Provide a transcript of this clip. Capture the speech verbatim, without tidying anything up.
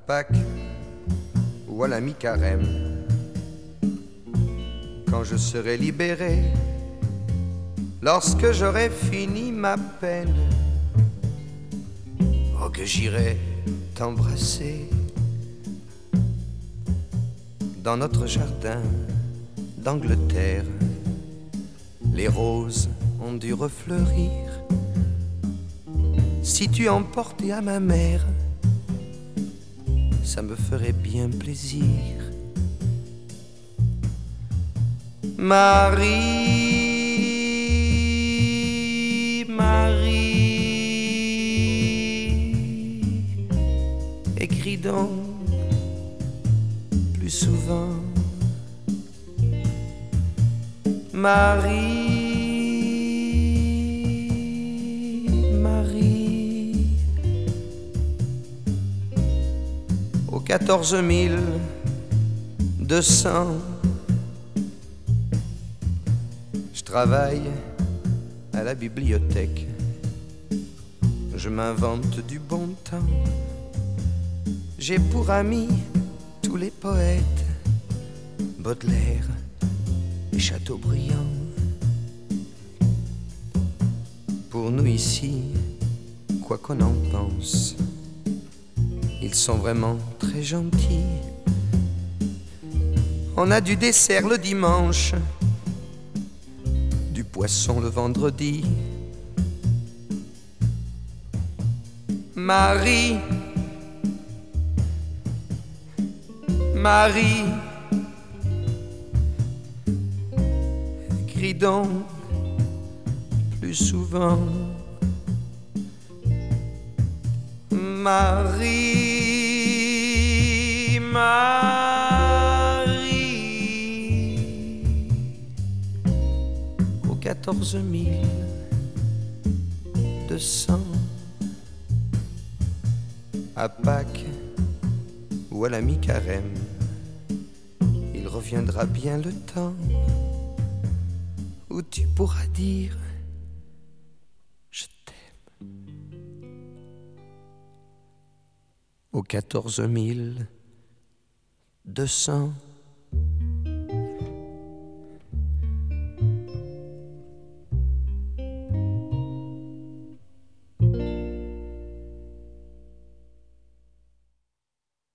Pâques ou à la mi-carême, quand je serai libéré, lorsque j'aurai fini ma peine, oh que j'irai t'embrasser dans notre jardin d'Angleterre. Les roses ont dû refleurir. Si tu emportais à ma mère, ça me ferait bien plaisir. Marie, Marie, écris donc plus souvent. Marie, Marie, au quatorze mille deux cents, je travaille à la bibliothèque. Je m'invente du bon temps. J'ai pour amis tous les poètes, Baudelaire et Chateaubriand. Pour nous ici, quoi qu'on en pense, ils sont vraiment très gentils. On a du dessert le dimanche, du poisson le vendredi. Marie, Marie, écris donc plus souvent. Marie, Marie, au quatorze mille deux cents, à Pâques ou à la mi-carême, il reviendra bien le temps où tu pourras dire je t'aime. Au quatorze mille deux cents.